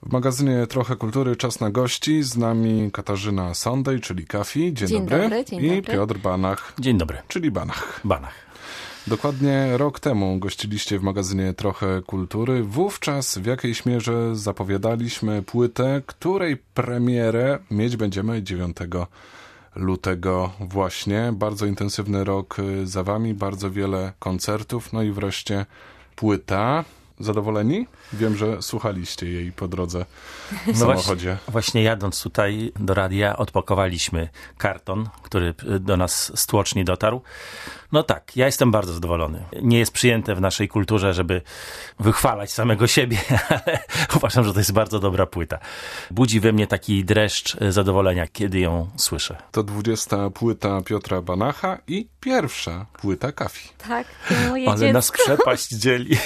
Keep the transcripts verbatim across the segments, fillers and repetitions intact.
W magazynie Trochę Kultury czas na gości. Z nami Katarzyna Sondej, czyli Kafi. Dzień, dzień dobry. dobry. Dzień I dobry. Piotr Banach. Dzień dobry. Czyli Banach. Banach. Dokładnie rok temu gościliście w magazynie Trochę Kultury. Wówczas w jakiejś mierze zapowiadaliśmy płytę, której premierę mieć będziemy dziewiątego lutego właśnie. Bardzo intensywny rok za wami, bardzo wiele koncertów, no i wreszcie płyta. Zadowoleni? Wiem, że słuchaliście jej po drodze w no samochodzie. Właśnie, właśnie jadąc tutaj do radia odpakowaliśmy karton, który do nas z tłoczni dotarł. No tak, ja jestem bardzo zadowolony. Nie jest przyjęte w naszej kulturze, żeby wychwalać samego siebie, ale uważam, że to jest bardzo dobra płyta. Budzi we mnie taki dreszcz zadowolenia, kiedy ją słyszę. To dwudziesta płyta Piotra Banacha i pierwsza płyta Kafi. Tak, to moje Ale dziecko. nas przepaść dzieli.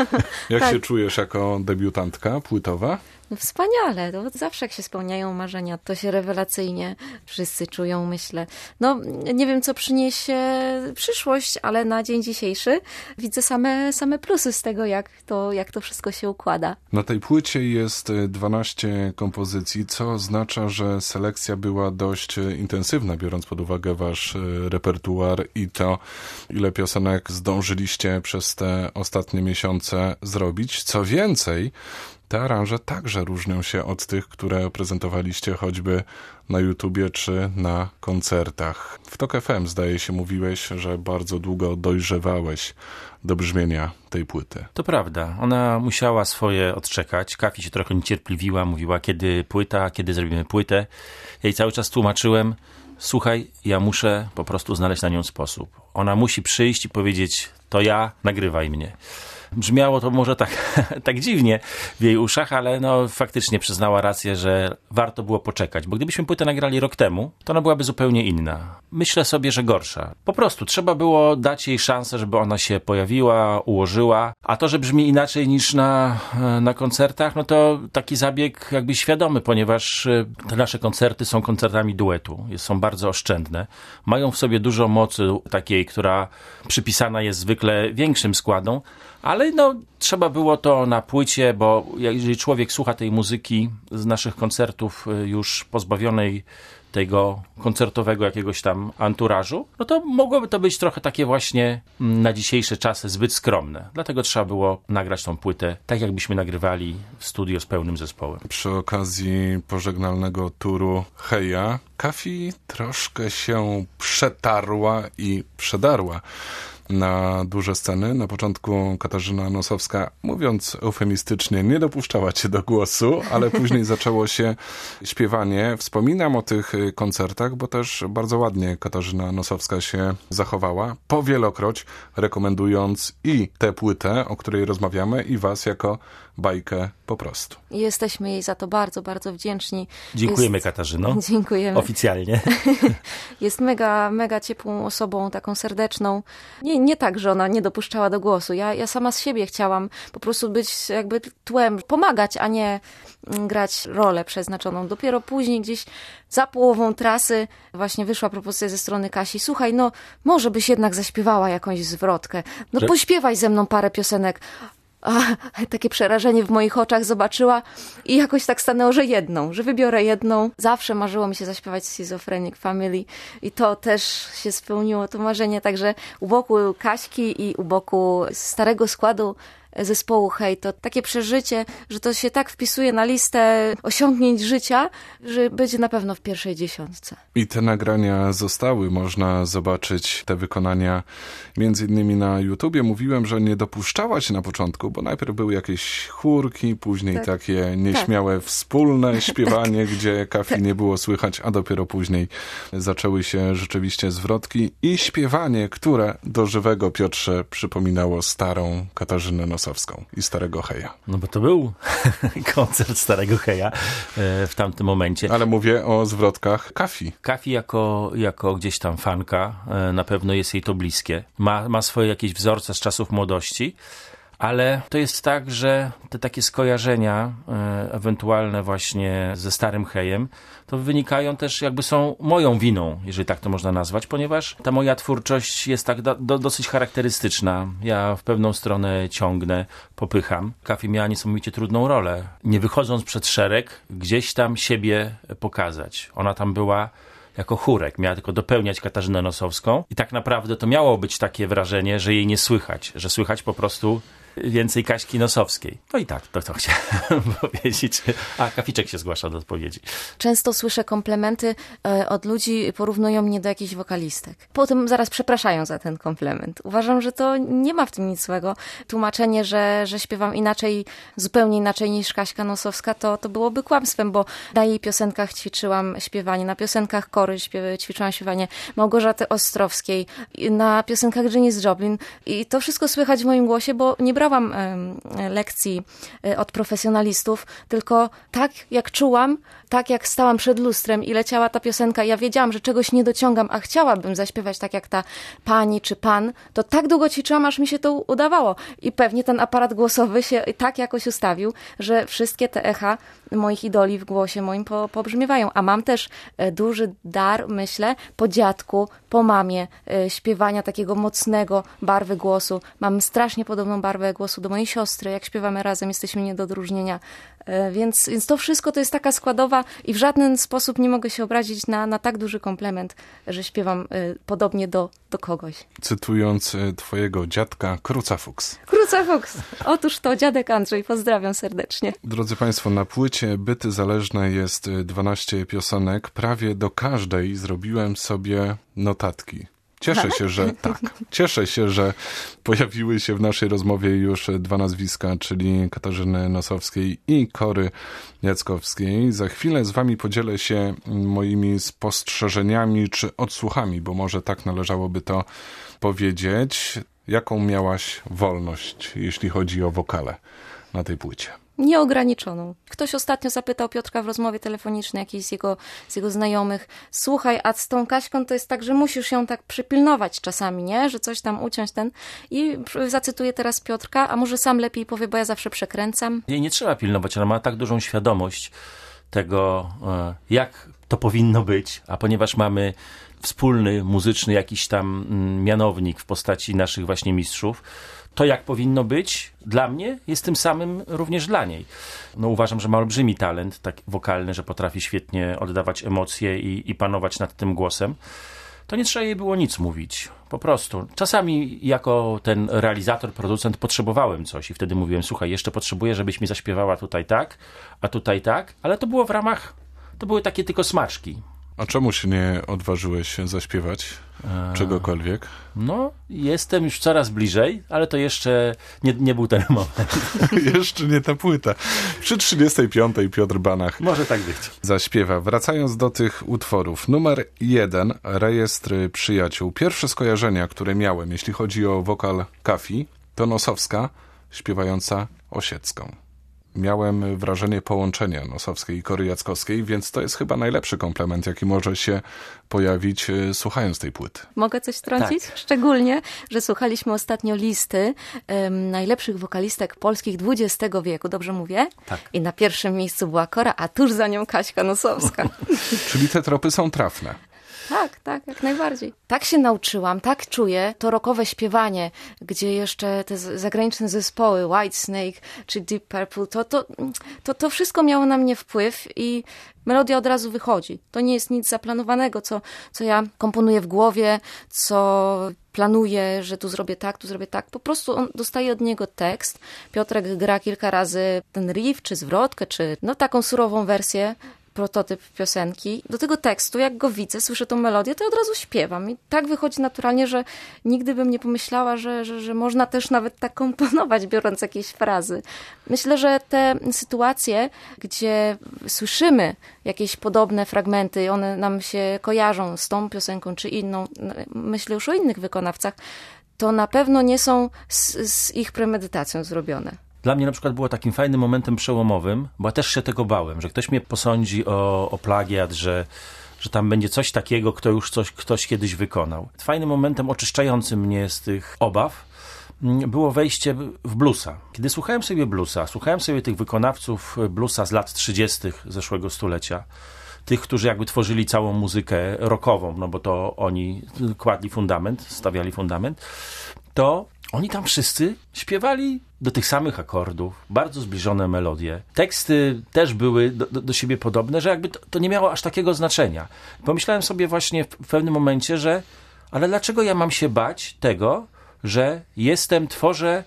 Jak Tak. się czujesz jako debiutantka płytowa? No wspaniale, to zawsze jak się spełniają marzenia, to się rewelacyjnie wszyscy czują, myślę. No, nie wiem, co przyniesie przyszłość, ale na dzień dzisiejszy widzę same, same plusy z tego, jak to, jak to wszystko się układa. Na tej płycie jest dwanaście kompozycji, co oznacza, że selekcja była dość intensywna, biorąc pod uwagę wasz repertuar i to, ile piosenek zdążyliście przez te ostatnie miesiące zrobić. Co więcej, te aranże także różnią się od tych, które prezentowaliście choćby na YouTubie czy na koncertach. W Tok F M, zdaje się, mówiłeś, że bardzo długo dojrzewałeś do brzmienia tej płyty. To prawda. Ona musiała swoje odczekać. Kafi się trochę niecierpliwiła, mówiła, kiedy płyta, kiedy zrobimy płytę. Ja jej cały czas tłumaczyłem, słuchaj, ja muszę po prostu znaleźć na nią sposób. Ona musi przyjść i powiedzieć, to ja, nagrywaj mnie. Brzmiało to może tak, tak dziwnie w jej uszach, ale no faktycznie przyznała rację, że warto było poczekać, bo gdybyśmy płytę nagrali rok temu, to ona byłaby zupełnie inna. Myślę sobie, że gorsza. Po prostu trzeba było dać jej szansę, żeby ona się pojawiła, ułożyła, a to, że brzmi inaczej niż na, na koncertach, no to taki zabieg jakby świadomy, ponieważ te nasze koncerty są koncertami duetu, są bardzo oszczędne, mają w sobie dużo mocy takiej, która przypisana jest zwykle większym składom, ale no, trzeba było to na płycie, bo jeżeli człowiek słucha tej muzyki z naszych koncertów już pozbawionej tego koncertowego jakiegoś tam anturażu, no to mogłoby to być trochę takie właśnie na dzisiejsze czasy zbyt skromne. Dlatego trzeba było nagrać tą płytę tak, jakbyśmy nagrywali w studio z pełnym zespołem. Przy okazji pożegnalnego turu Heja, Kafi troszkę się przetarła i przedarła na duże sceny. Na początku Katarzyna Nosowska, mówiąc eufemistycznie, nie dopuszczała cię do głosu, ale później zaczęło się śpiewanie. Wspominam o tych koncertach, bo też bardzo ładnie Katarzyna Nosowska się zachowała, powielokroć rekomendując i tę płytę, o której rozmawiamy, i was jako bajkę po prostu. I jesteśmy jej za to bardzo, bardzo wdzięczni. Dziękujemy, Jest... Katarzyno. Dziękujemy. Oficjalnie. Jest mega, mega ciepłą osobą, taką serdeczną. Nie, nie tak, że ona nie dopuszczała do głosu. Ja, ja sama z siebie chciałam po prostu być jakby tłem, pomagać, a nie grać rolę przeznaczoną. Dopiero później gdzieś za połową trasy właśnie wyszła propozycja ze strony Kasi. Słuchaj, no może byś jednak zaśpiewała jakąś zwrotkę. No Że... pośpiewaj ze mną parę piosenek. A, takie przerażenie w moich oczach zobaczyła i jakoś tak stanęło, że jedną, że wybiorę jedną. Zawsze marzyło mi się zaśpiewać Schizophrenic Family i to też się spełniło, to marzenie. Także u boku Kaśki i u boku starego składu zespołu Hej, to takie przeżycie, że to się tak wpisuje na listę osiągnięć życia, że będzie na pewno w pierwszej dziesiątce. I te nagrania zostały, można zobaczyć te wykonania między innymi na YouTubie. Mówiłem, że nie dopuszczałaś na początku, bo najpierw były jakieś chórki, później tak. takie nieśmiałe tak. wspólne śpiewanie, tak. gdzie Kafi tak. nie było słychać, a dopiero później zaczęły się rzeczywiście zwrotki i śpiewanie, które do żywego, Piotrze, przypominało starą Katarzynę Nosowską i starego Heja. No bo to był koncert starego Heja w tamtym momencie. Ale mówię o zwrotkach Kafi. Kafi jako, jako gdzieś tam fanka, na pewno jest jej to bliskie. Ma, ma swoje jakieś wzorce z czasów młodości, Ale to jest tak, że te takie skojarzenia e, ewentualne właśnie ze starym Hejem, to wynikają też jakby są moją winą, jeżeli tak to można nazwać, ponieważ ta moja twórczość jest tak do, do, dosyć charakterystyczna. Ja w pewną stronę ciągnę, popycham. Kafi miała niesamowicie trudną rolę. Nie wychodząc przed szereg, gdzieś tam siebie pokazać. Ona tam była jako chórek, miała tylko dopełniać Katarzynę Nosowską i tak naprawdę to miało być takie wrażenie, że jej nie słychać, że słychać po prostu więcej Kaśki Nosowskiej. No i tak, to, to chciałem powiedzieć. A, Kaficzek się zgłasza do odpowiedzi. Często słyszę komplementy e, od ludzi, porównują mnie do jakichś wokalistek. Potem zaraz przepraszają za ten komplement. Uważam, że to nie ma w tym nic złego. Tłumaczenie, że, że śpiewam inaczej, zupełnie inaczej niż Kaśka Nosowska, to, to byłoby kłamstwem, bo na jej piosenkach ćwiczyłam śpiewanie, na piosenkach Kory śpiew, ćwiczyłam śpiewanie Małgorzaty Ostrowskiej, na piosenkach Janis Joplin i to wszystko słychać w moim głosie, bo nie brałam lekcji od profesjonalistów, tylko tak jak czułam, tak jak stałam przed lustrem i leciała ta piosenka, ja wiedziałam, że czegoś nie dociągam, a chciałabym zaśpiewać tak jak ta pani czy pan, to tak długo ćwiczyłam, aż mi się to udawało. I pewnie ten aparat głosowy się tak jakoś ustawił, że wszystkie te echa moich idoli w głosie moim po, pobrzmiewają. A mam też duży dar, myślę, po dziadku, po mamie, śpiewania takiego mocnego, barwy głosu. Mam strasznie podobną barwę głosu do mojej siostry. Jak śpiewamy razem, jesteśmy nie do odróżnienia. Więc, więc to wszystko to jest taka składowa i w żaden sposób nie mogę się obrazić na, na tak duży komplement, że śpiewam y, podobnie do, do kogoś. Cytując y, twojego dziadka, Kruca Fuchs. Kruca Fuchs. Otóż to, dziadek Andrzej. Pozdrawiam serdecznie. Drodzy Państwo, na płycie Byty Zależne jest dwanaście piosenek. Prawie do każdej zrobiłem sobie notatki. Cieszę się, że tak. Cieszę się, że pojawiły się w naszej rozmowie już dwa nazwiska, czyli Katarzyny Nosowskiej i Kory Jackowskiej. Za chwilę z wami podzielę się moimi spostrzeżeniami czy odsłuchami, bo może tak należałoby to powiedzieć. Jaką miałaś wolność, jeśli chodzi o wokale na tej płycie? Nieograniczoną. Ktoś ostatnio zapytał Piotrka w rozmowie telefonicznej, jakiś z jego, z jego znajomych, słuchaj, a z tą Kaśką to jest tak, że musisz ją tak przypilnować czasami, nie? Że coś tam uciąć ten. I zacytuję teraz Piotrka, a może sam lepiej powie, bo ja zawsze przekręcam. Jej nie trzeba pilnować, ona ma tak dużą świadomość tego, jak to powinno być, a ponieważ mamy wspólny, muzyczny jakiś tam mianownik w postaci naszych właśnie mistrzów, to jak powinno być dla mnie jest tym samym również dla niej. No uważam, że ma olbrzymi talent tak wokalny, że potrafi świetnie oddawać emocje i, i panować nad tym głosem. To nie trzeba jej było nic mówić. Po prostu. Czasami jako ten realizator, producent potrzebowałem coś i wtedy mówiłem, słuchaj, jeszcze potrzebuję, żebyś mi zaśpiewała tutaj tak, a tutaj tak, ale to było w ramach, to były takie tylko smaczki. A czemu się nie odważyłeś zaśpiewać czegokolwiek? No, jestem już coraz bliżej, ale to jeszcze nie, nie był ten moment. Jeszcze nie ta płyta. Przy trzydziestej piątej Piotr Banach może tak być. Zaśpiewa. Wracając do tych utworów. Numer jeden, Rejestr Przyjaciół. Pierwsze skojarzenia, które miałem, jeśli chodzi o wokal Kafi, to Nosowska śpiewająca Osiecką. Miałem wrażenie połączenia Nosowskiej i Kory Jackowskiej, więc to jest chyba najlepszy komplement, jaki może się pojawić słuchając tej płyty. Mogę coś wtrącić? Tak. Szczególnie, że słuchaliśmy ostatnio listy um, najlepszych wokalistek polskich dwudziestego wieku, dobrze mówię? Tak. I na pierwszym miejscu była Kora, a tuż za nią Kaśka Nosowska. Czyli te tropy są trafne. Tak, tak, jak najbardziej. Tak się nauczyłam, tak czuję to rockowe śpiewanie, gdzie jeszcze te zagraniczne zespoły, Whitesnake czy Deep Purple, to, to, to, to wszystko miało na mnie wpływ i melodia od razu wychodzi. To nie jest nic zaplanowanego, co, co ja komponuję w głowie, co planuję, że tu zrobię tak, tu zrobię tak. Po prostu on dostaje od niego tekst. Piotrek gra kilka razy ten riff, czy zwrotkę, czy no taką surową wersję, prototyp piosenki. Do tego tekstu, jak go widzę, słyszę tą melodię, to od razu śpiewam. I tak wychodzi naturalnie, że nigdy bym nie pomyślała, że, że, że można też nawet tak komponować, biorąc jakieś frazy. Myślę, że te sytuacje, gdzie słyszymy jakieś podobne fragmenty, one nam się kojarzą z tą piosenką czy inną, myślę już o innych wykonawcach, to na pewno nie są z, z ich premedytacją zrobione. Dla mnie na przykład było takim fajnym momentem przełomowym, bo ja też się tego bałem, że ktoś mnie posądzi o, o plagiat, że, że tam będzie coś takiego, kto już coś ktoś kiedyś wykonał. Fajnym momentem oczyszczającym mnie z tych obaw było wejście w bluesa. Kiedy słuchałem sobie bluesa, słuchałem sobie tych wykonawców bluesa z lat trzydziestych zeszłego stulecia, tych, którzy jakby tworzyli całą muzykę rockową, no bo to oni kładli fundament, stawiali fundament, to oni tam wszyscy śpiewali do tych samych akordów, bardzo zbliżone melodie. Teksty też były do, do, do siebie podobne, że jakby to, to nie miało aż takiego znaczenia. Pomyślałem sobie właśnie w, w pewnym momencie, że ale dlaczego ja mam się bać tego, że jestem, tworzę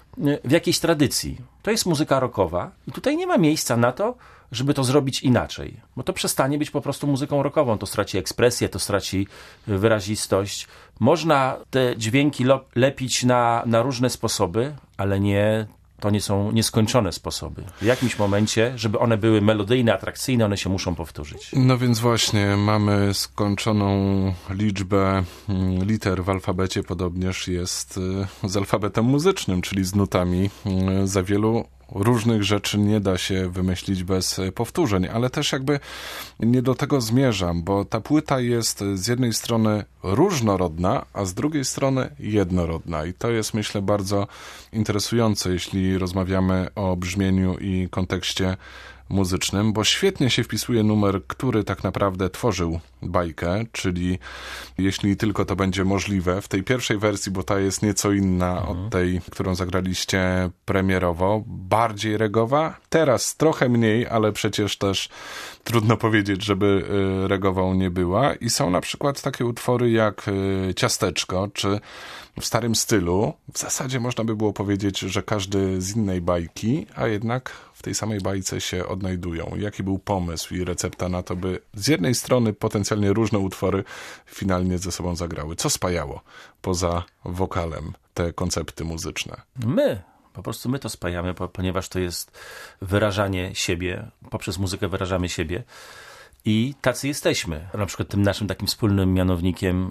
w jakiejś tradycji. To jest muzyka rockowa i tutaj nie ma miejsca na to, żeby to zrobić inaczej. Bo to przestanie być po prostu muzyką rockową. To straci ekspresję, to straci wyrazistość. Można te dźwięki lo- lepić na, na różne sposoby, ale nie, to nie są nieskończone sposoby. W jakimś momencie, żeby one były melodyjne, atrakcyjne, one się muszą powtórzyć. No więc właśnie, mamy skończoną liczbę liter w alfabecie, podobnież jest z alfabetem muzycznym, czyli z nutami. Za wielu różnych rzeczy nie da się wymyślić bez powtórzeń, ale też jakby nie do tego zmierzam, bo ta płyta jest z jednej strony różnorodna, a z drugiej strony jednorodna i to jest, myślę, bardzo interesujące, jeśli rozmawiamy o brzmieniu i kontekście muzycznym, bo świetnie się wpisuje numer, który tak naprawdę tworzył bajkę, czyli jeśli tylko to będzie możliwe, w tej pierwszej wersji, bo ta jest nieco inna mhm. od tej, którą zagraliście premierowo, bardziej regowa, teraz trochę mniej, ale przecież też trudno powiedzieć, żeby regową nie była i są na przykład takie utwory jak Ciasteczko, czy w starym stylu, w zasadzie można by było powiedzieć, że każdy z innej bajki, a jednak w tej samej bajce się odnajdują. Jaki był pomysł i recepta na to, by z jednej strony potencjalnie różne utwory finalnie ze sobą zagrały? Co spajało poza wokalem te koncepty muzyczne? My. Po prostu my to spajamy, ponieważ to jest wyrażanie siebie. Poprzez muzykę wyrażamy siebie. I tacy jesteśmy. Na przykład tym naszym takim wspólnym mianownikiem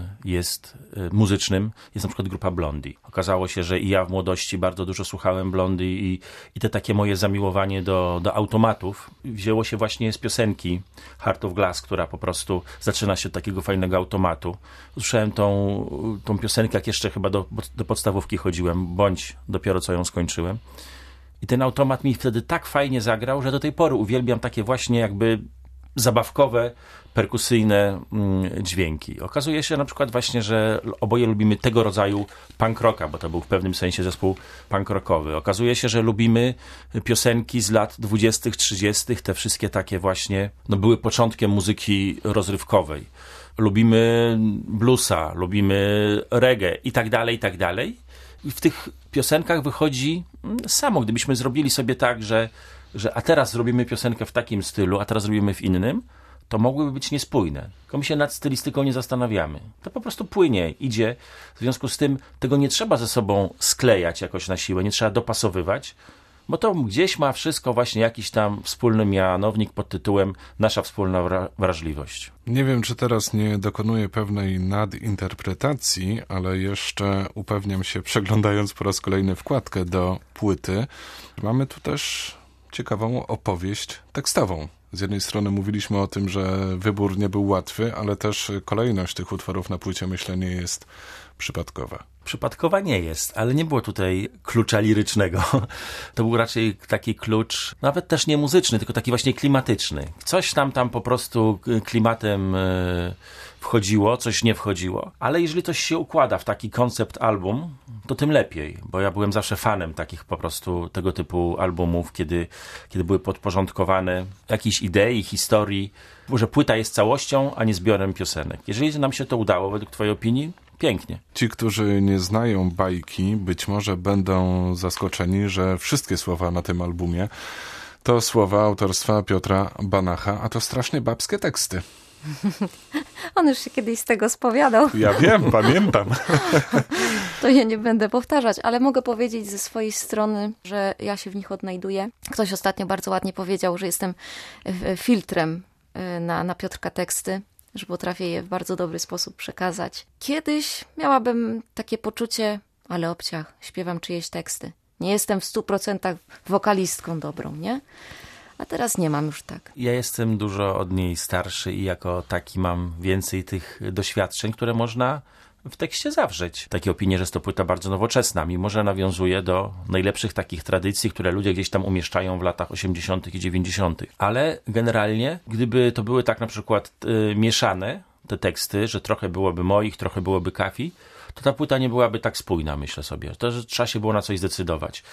jest muzycznym, jest na przykład grupa Blondie. Okazało się, że i ja w młodości bardzo dużo słuchałem Blondie i, i te takie moje zamiłowanie do, do automatów wzięło się właśnie z piosenki Heart of Glass, która po prostu zaczyna się od takiego fajnego automatu. Usłyszałem tą, tą piosenkę, jak jeszcze chyba do, do podstawówki chodziłem, bądź dopiero co ją skończyłem. I ten automat mi wtedy tak fajnie zagrał, że do tej pory uwielbiam takie właśnie jakby zabawkowe, perkusyjne mm, dźwięki. Okazuje się na przykład właśnie, że oboje lubimy tego rodzaju punk rocka, bo to był w pewnym sensie zespół punk rockowy. Okazuje się, że lubimy piosenki z lat dwudziestych, trzydziestych, te wszystkie takie właśnie, no były początkiem muzyki rozrywkowej. Lubimy bluesa, lubimy reggae i tak dalej, i tak dalej. I w tych piosenkach wychodzi samo, gdybyśmy zrobili sobie tak, że że a teraz zrobimy piosenkę w takim stylu, a teraz zrobimy w innym, to mogłyby być niespójne. Tylko my się nad stylistyką nie zastanawiamy. To po prostu płynie, idzie. W związku z tym tego nie trzeba ze sobą sklejać jakoś na siłę, nie trzeba dopasowywać, bo to gdzieś ma wszystko właśnie jakiś tam wspólny mianownik pod tytułem nasza wspólna wra- wrażliwość. Nie wiem, czy teraz nie dokonuję pewnej nadinterpretacji, ale jeszcze upewniam się, przeglądając po raz kolejny wkładkę do płyty. Mamy tu też ciekawą opowieść tekstową. Z jednej strony mówiliśmy o tym, że wybór nie był łatwy, ale też kolejność tych utworów na płycie, myślę, nie jest przypadkowa. Przypadkowa nie jest, ale nie było tutaj klucza lirycznego. To był raczej taki klucz, nawet też nie muzyczny, tylko taki właśnie klimatyczny. Coś tam tam po prostu klimatem wchodziło, coś nie wchodziło. Ale jeżeli coś się układa w taki koncept album, to tym lepiej, bo ja byłem zawsze fanem takich po prostu tego typu albumów, kiedy, kiedy były podporządkowane jakiejś idei, historii, że płyta jest całością, a nie zbiorem piosenek. Jeżeli nam się to udało, według twojej opinii, pięknie. Ci, którzy nie znają bajki, być może będą zaskoczeni, że wszystkie słowa na tym albumie to słowa autorstwa Piotra Banacha, a to strasznie babskie teksty. On już się kiedyś z tego spowiadał. Ja wiem, pamiętam. To ja nie będę powtarzać, ale mogę powiedzieć ze swojej strony, że ja się w nich odnajduję. Ktoś ostatnio bardzo ładnie powiedział, że jestem filtrem na, na Piotrka teksty, że potrafię je w bardzo dobry sposób przekazać. Kiedyś miałabym takie poczucie, ale obciach, śpiewam czyjeś teksty. Nie jestem w stu procentach wokalistką dobrą, nie? A teraz nie mam już tak. Ja jestem dużo od niej starszy i jako taki mam więcej tych doświadczeń, które można w tekście zawrzeć takie opinie, że jest to płyta bardzo nowoczesna, mimo że nawiązuje do najlepszych takich tradycji, które ludzie gdzieś tam umieszczają w latach osiemdziesiątych i dziewięćdziesiątych. Ale generalnie, gdyby to były tak na przykład y, mieszane te teksty, że trochę byłoby moich, trochę byłoby Kafi, to ta płyta nie byłaby tak spójna, myślę sobie. To, że trzeba się było na coś zdecydować.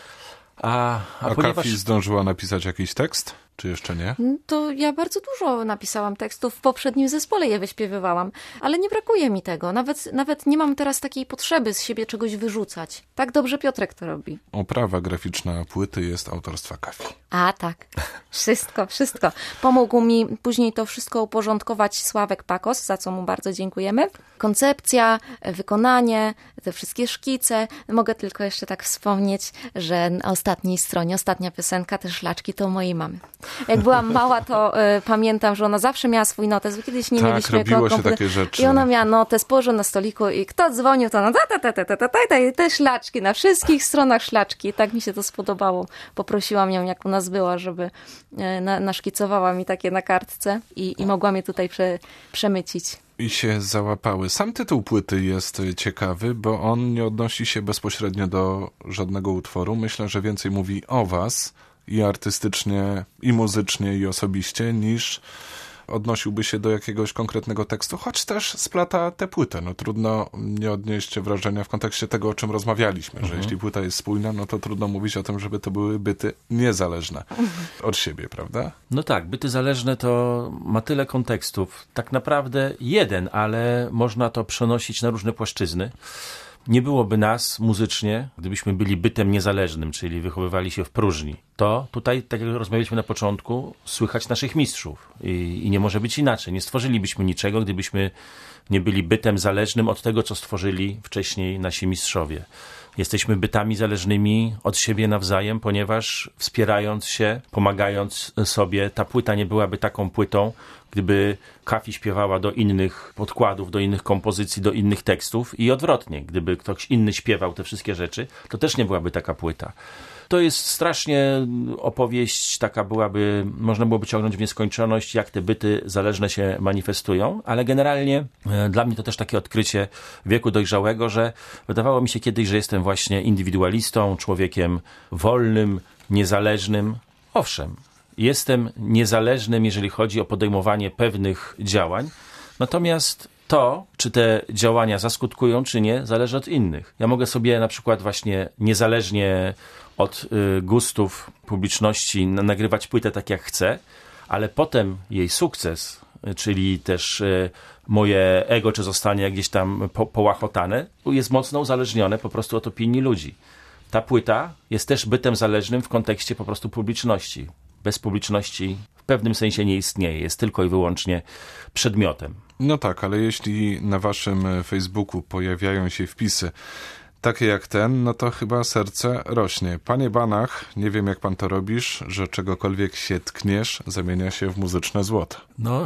A, a, a ponieważ... Kafi zdążyła napisać jakiś tekst? Czy jeszcze nie? To ja bardzo dużo napisałam tekstów, w poprzednim zespole je wyśpiewywałam, ale nie brakuje mi tego. Nawet, nawet nie mam teraz takiej potrzeby z siebie czegoś wyrzucać. Tak dobrze Piotrek to robi. Oprawa graficzna płyty jest autorstwa Kafi. A tak, wszystko, wszystko. Pomógł mi później to wszystko uporządkować Sławek Pakos, za co mu bardzo dziękujemy. Koncepcja, wykonanie, te wszystkie szkice. Mogę tylko jeszcze tak wspomnieć, że na ostatniej stronie, ostatnia piosenka, te szlaczki to mojej mamy. Jak byłam mała, to y, pamiętam, że ona zawsze miała swój notes, bo kiedyś nie tak, mieliśmy robiło się komputer. takie rzeczy. I ona miała notes, położył na stoliku i kto dzwonił, to ona ta, ta, ta, ta, ta, ta, ta, ta, te szlaczki, na wszystkich stronach szlaczki. I tak mi się to spodobało. Poprosiłam ją, jak u nas była, żeby y, na, naszkicowała mi takie na kartce i, i mogłam je tutaj prze, przemycić. I się załapały. Sam tytuł płyty jest ciekawy, bo on nie odnosi się bezpośrednio do żadnego utworu. Myślę, że więcej mówi o was, i artystycznie, i muzycznie, i osobiście, niż odnosiłby się do jakiegoś konkretnego tekstu, choć też splata tę płytę. No trudno nie odnieść wrażenia w kontekście tego, o czym rozmawialiśmy, mhm. że jeśli płyta jest spójna, no to trudno mówić o tym, żeby to były byty niezależne mhm. od siebie, prawda? No tak, byty zależne to ma tyle kontekstów. Tak naprawdę jeden, ale można to przenosić na różne płaszczyzny. Nie byłoby nas muzycznie, gdybyśmy byli bytem niezależnym, czyli wychowywali się w próżni. To tutaj, tak jak rozmawialiśmy na początku, słychać naszych mistrzów. I, i nie może być inaczej. Nie stworzylibyśmy niczego, gdybyśmy nie byli bytem zależnym od tego, co stworzyli wcześniej nasi mistrzowie. Jesteśmy bytami zależnymi od siebie nawzajem, ponieważ wspierając się, pomagając sobie, ta płyta nie byłaby taką płytą, gdyby Kafi śpiewała do innych podkładów, do innych kompozycji, do innych tekstów i odwrotnie. Gdyby ktoś inny śpiewał te wszystkie rzeczy, to też nie byłaby taka płyta. To jest strasznie opowieść, taka byłaby, można byłoby ciągnąć w nieskończoność, jak te byty zależne się manifestują, ale generalnie e, dla mnie to też takie odkrycie wieku dojrzałego, że wydawało mi się kiedyś, że jestem właśnie indywidualistą, człowiekiem wolnym, niezależnym. Owszem, jestem niezależnym, jeżeli chodzi o podejmowanie pewnych działań, natomiast to, czy te działania zaskutkują, czy nie, zależy od innych. Ja mogę sobie na przykład właśnie niezależnie od y, gustów publiczności nagrywać płytę tak jak chcę, ale potem jej sukces, y, czyli też y, moje ego, czy zostanie gdzieś tam po, połachotane, jest mocno uzależnione po prostu od opinii ludzi. Ta płyta jest też bytem zależnym w kontekście po prostu publiczności. Bez publiczności w pewnym sensie nie istnieje, jest tylko i wyłącznie przedmiotem. No tak, ale jeśli na waszym Facebooku pojawiają się wpisy takie jak ten, no to chyba serce rośnie. Panie Banach, nie wiem jak pan to robisz, że czegokolwiek się tkniesz, zamienia się w muzyczne złoto. No,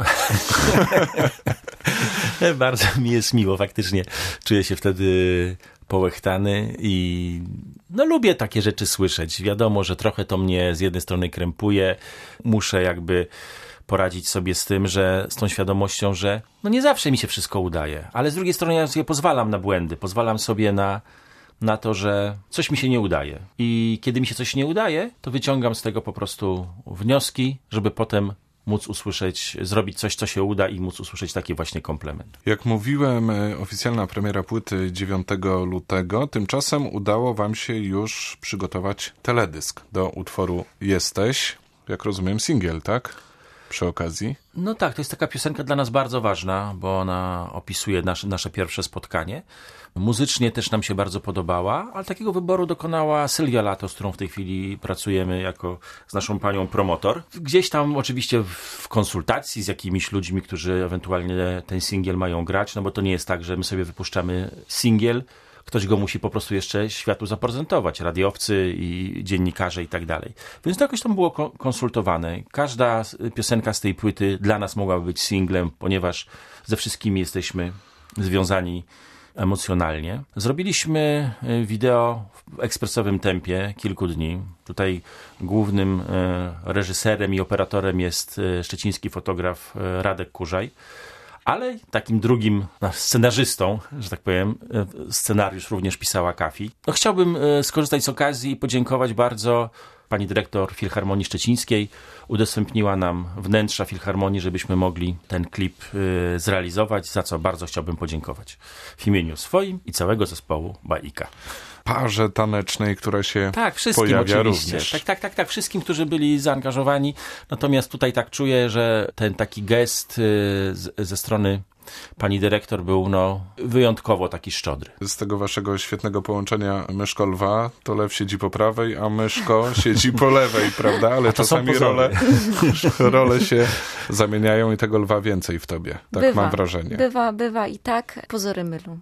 bardzo mi jest miło, faktycznie czuję się wtedy połechtany i no lubię takie rzeczy słyszeć. Wiadomo, że trochę to mnie z jednej strony krępuje, muszę jakby poradzić sobie z tym, że z tą świadomością, że no nie zawsze mi się wszystko udaje, ale z drugiej strony ja sobie pozwalam na błędy, pozwalam sobie na, na to, że coś mi się nie udaje. I kiedy mi się coś nie udaje, to wyciągam z tego po prostu wnioski, żeby potem móc usłyszeć, zrobić coś, co się uda i móc usłyszeć taki właśnie komplement. Jak mówiłem, oficjalna premiera płyty dziewiątego lutego, tymczasem udało wam się już przygotować teledysk do utworu Jesteś. Jak rozumiem, singiel, tak? Przy okazji. No tak, to jest taka piosenka dla nas bardzo ważna, bo ona opisuje nasze, nasze pierwsze spotkanie. Muzycznie też nam się bardzo podobała, ale takiego wyboru dokonała Sylwia Lato, z którą w tej chwili pracujemy jako z naszą panią promotor. Gdzieś tam oczywiście w konsultacji z jakimiś ludźmi, którzy ewentualnie ten singiel mają grać, no bo to nie jest tak, że my sobie wypuszczamy singiel, ktoś go musi po prostu jeszcze światu zaprezentować, radiowcy i dziennikarze i tak dalej. Więc to jakoś tam było konsultowane. Każda piosenka z tej płyty dla nas mogłaby być singlem, ponieważ ze wszystkimi jesteśmy związani emocjonalnie. Zrobiliśmy wideo w ekspresowym tempie kilku dni. Tutaj głównym reżyserem i operatorem jest szczeciński fotograf Radek Kurzaj. Ale takim drugim scenarzystą, że tak powiem, scenariusz również pisała Kafi. No, chciałbym skorzystać z okazji i podziękować bardzo. Pani dyrektor Filharmonii Szczecińskiej udostępniła nam wnętrza Filharmonii, żebyśmy mogli ten klip y, zrealizować, za co bardzo chciałbym podziękować w imieniu swoim i całego zespołu Baika. Parze tanecznej, która się tak, wszystkim pojawia oczywiście. również. Tak, tak, tak, tak, wszystkim, którzy byli zaangażowani. Natomiast tutaj tak czuję, że ten taki gest y, z, ze strony pani dyrektor był no, wyjątkowo taki szczodry. Z tego waszego świetnego połączenia myszko-lwa, to lew siedzi po prawej, a myszko siedzi po lewej, prawda? Ale czasami role, role się zamieniają i tego lwa więcej w tobie. Tak bywa, mam wrażenie. Bywa, bywa i tak pozory mylą.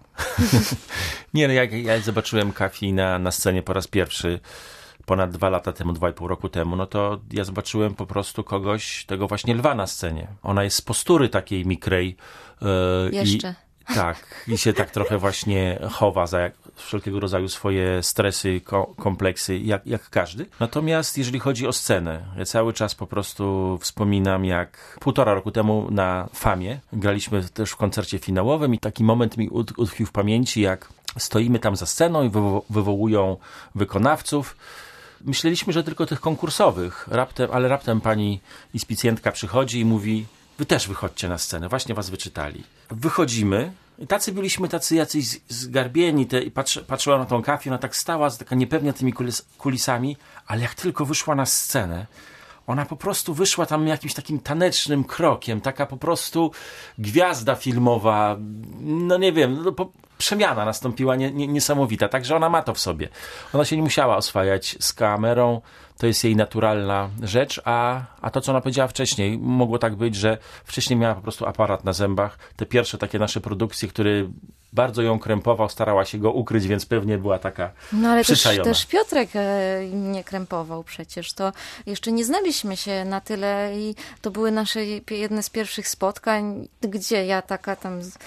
Nie, no jak ja zobaczyłem Kafi na, na scenie po raz pierwszy, ponad dwa lata temu, dwa i pół roku temu, no to ja zobaczyłem po prostu kogoś, tego właśnie lwa na scenie. Ona jest z postury takiej mikrej. Yy, Jeszcze. I, tak, i się tak trochę właśnie chowa za jak, wszelkiego rodzaju swoje stresy, ko, kompleksy, jak, jak każdy. Natomiast jeżeli chodzi o scenę, ja cały czas po prostu wspominam, jak półtora roku temu na Famie graliśmy też w koncercie finałowym i taki moment mi utkwił w pamięci, jak stoimy tam za sceną i wywo- wywołują wykonawców. Myśleliśmy, że tylko tych konkursowych, raptem, ale raptem pani inspicjentka przychodzi i mówi: wy też wychodźcie na scenę, właśnie was wyczytali. Wychodzimy i tacy byliśmy, tacy jacyś zgarbieni te, i patrzy, patrzyła na tą Kafię, ona tak stała, taka niepewnia tymi kulis, kulisami, ale jak tylko wyszła na scenę, ona po prostu wyszła tam jakimś takim tanecznym krokiem, taka po prostu gwiazda filmowa, no nie wiem, no po, przemiana nastąpiła nie, nie, niesamowita, także ona ma to w sobie. Ona się nie musiała oswajać z kamerą, to jest jej naturalna rzecz, a, a to, co ona powiedziała wcześniej, mogło tak być, że wcześniej miała po prostu aparat na zębach. Te pierwsze takie nasze produkcje, które bardzo ją krępował, starała się go ukryć, więc pewnie była taka No ale też, przyczajona. też Piotrek e, nie krępował przecież. To jeszcze nie znaliśmy się na tyle i to były nasze jedne z pierwszych spotkań, gdzie ja taka tam... Z...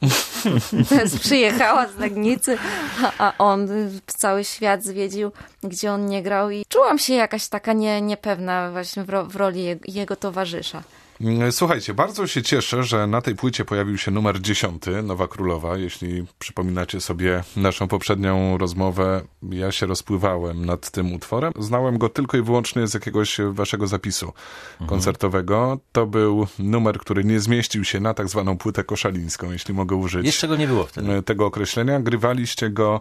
Teraz przyjechała z Legnicy, a, a on cały świat zwiedził, gdzie on nie grał i czułam się jakaś taka nie, niepewna właśnie w, ro, w roli jego, jego towarzysza. Słuchajcie, bardzo się cieszę, że na tej płycie pojawił się numer dziesiąty, Nowa Królowa. Jeśli przypominacie sobie naszą poprzednią rozmowę, ja się rozpływałem nad tym utworem. Znałem go tylko i wyłącznie z jakiegoś waszego zapisu mhm. koncertowego. To był numer, który nie zmieścił się na tak zwaną płytę koszalińską, jeśli mogę użyć Jeszcze go nie było wtedy. tego określenia. Grywaliście go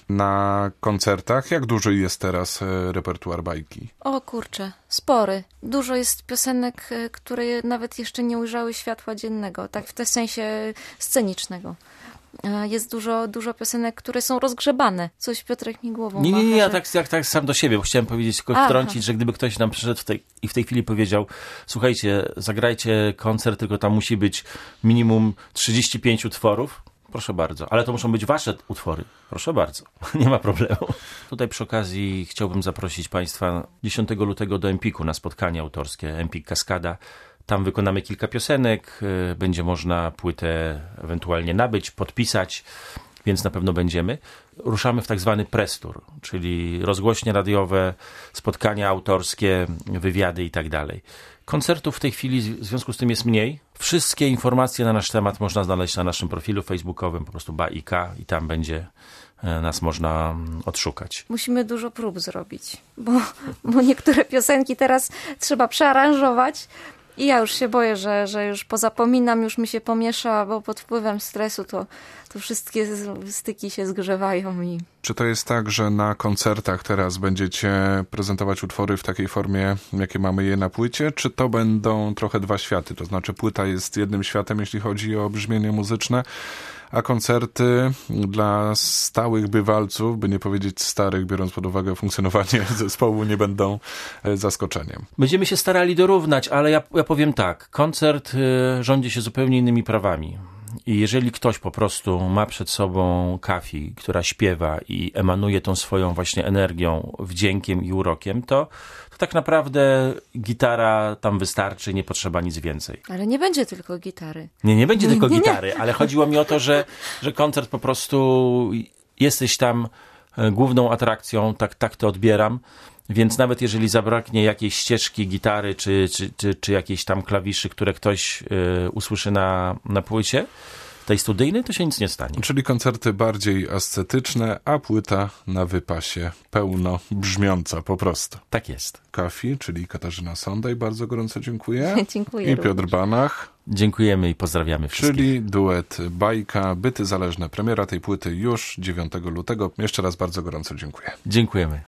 na koncertach. Jak duży jest teraz repertuar Bajki? O kurczę, spory. Dużo jest piosenek, które nawet jeszcze nie ujrzały światła dziennego, tak w tym sensie scenicznego. Jest dużo, dużo piosenek, które są rozgrzebane. Coś Piotrek mi głową Nie, nie, nie, macha, ja że... tak, tak, tak sam do siebie, bo chciałem powiedzieć, tylko Aha. wtrącić, że gdyby ktoś nam przyszedł w tej, i w tej chwili powiedział: słuchajcie, zagrajcie koncert, tylko tam musi być minimum trzydzieści pięć utworów. Proszę bardzo, ale to muszą być wasze utwory. Proszę bardzo, nie ma problemu. Tutaj przy okazji chciałbym zaprosić państwa dziesiątego lutego do Empiku na spotkanie autorskie Empik Kaskada. Tam wykonamy kilka piosenek, będzie można płytę ewentualnie nabyć, podpisać, więc na pewno będziemy. Ruszamy w tak zwany press tour, czyli rozgłośnie radiowe, spotkania autorskie, wywiady i tak dalej. Koncertów w tej chwili w związku z tym jest mniej. Wszystkie informacje na nasz temat można znaleźć na naszym profilu facebookowym, po prostu Baika, i tam będzie nas można odszukać. Musimy dużo prób zrobić, bo, bo niektóre piosenki teraz trzeba przearanżować. I ja już się boję, że, że już pozapominam, już mi się pomiesza, bo pod wpływem stresu to, to wszystkie styki się zgrzewają. I... Czy to jest tak, że na koncertach teraz będziecie prezentować utwory w takiej formie, jakie mamy je na płycie, czy to będą trochę dwa światy? To znaczy płyta jest jednym światem, jeśli chodzi o brzmienie muzyczne, a koncerty dla stałych bywalców, by nie powiedzieć starych, biorąc pod uwagę funkcjonowanie zespołu, nie będą zaskoczeniem. Będziemy się starali dorównać, ale ja, ja powiem tak, koncert y, rządzi się zupełnie innymi prawami. I jeżeli ktoś po prostu ma przed sobą Kafi, która śpiewa i emanuje tą swoją właśnie energią, wdziękiem i urokiem, to, to tak naprawdę gitara tam wystarczy, nie potrzeba nic więcej. Ale nie będzie tylko gitary. Nie, nie będzie tylko nie, nie. gitary, ale chodziło mi o to, że, że koncert po prostu jesteś tam główną atrakcją, tak, tak to odbieram. Więc nawet jeżeli zabraknie jakiejś ścieżki gitary, czy, czy, czy, czy jakiejś tam klawiszy, które ktoś y, usłyszy na, na płycie tej studyjnej, to się nic nie stanie. Czyli koncerty bardziej ascetyczne, a płyta na wypasie, pełno brzmiąca po prostu. Tak jest. Kafi, czyli Katarzyna Sondaj, bardzo gorąco dziękuję. Dziękuję I Piotr również. Banach. Dziękujemy i pozdrawiamy wszystkich. Czyli duet Bajka, Byty Zależne. Premiera tej płyty już dziewiątego lutego. Jeszcze raz bardzo gorąco dziękuję. Dziękujemy.